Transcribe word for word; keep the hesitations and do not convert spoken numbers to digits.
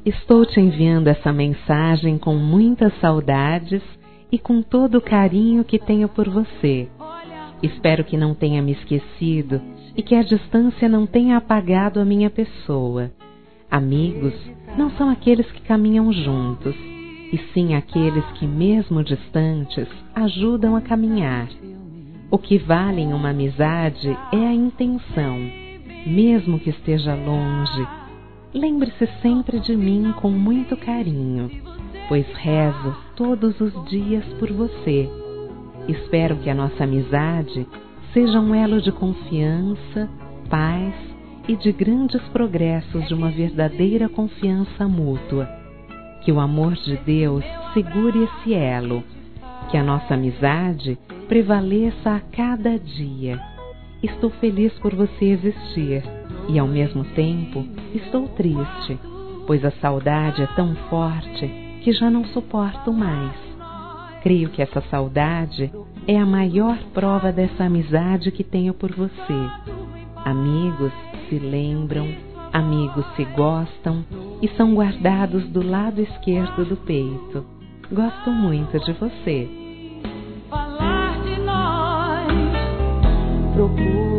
Estou te enviando essa mensagem com muitas saudades e com todo o carinho que tenho por você. Espero que não tenha me esquecido e que a distância não tenha apagado a minha pessoa. Amigos não são aqueles que caminham juntos, e sim aqueles que, mesmo distantes, ajudam a caminhar. O que vale em uma amizade é a intenção, mesmo que esteja longe. Lembre-se sempre de mim com muito carinho, pois rezo todos os dias por você. Espero que a nossa amizade seja um elo de confiança, paz e de grandes progressos de uma verdadeira confiança mútua. Que o amor de Deus segure esse elo, que a nossa amizade prevaleça a cada dia. Estou feliz por você existir e, ao mesmo tempo, estou triste, pois a saudade é tão forte que já não suporto mais. Creio que essa saudade é a maior prova dessa amizade que tenho por você. Amigos se lembram, amigos se gostam e são guardados do lado esquerdo do peito. Gosto muito de você. Falar de nós, procura.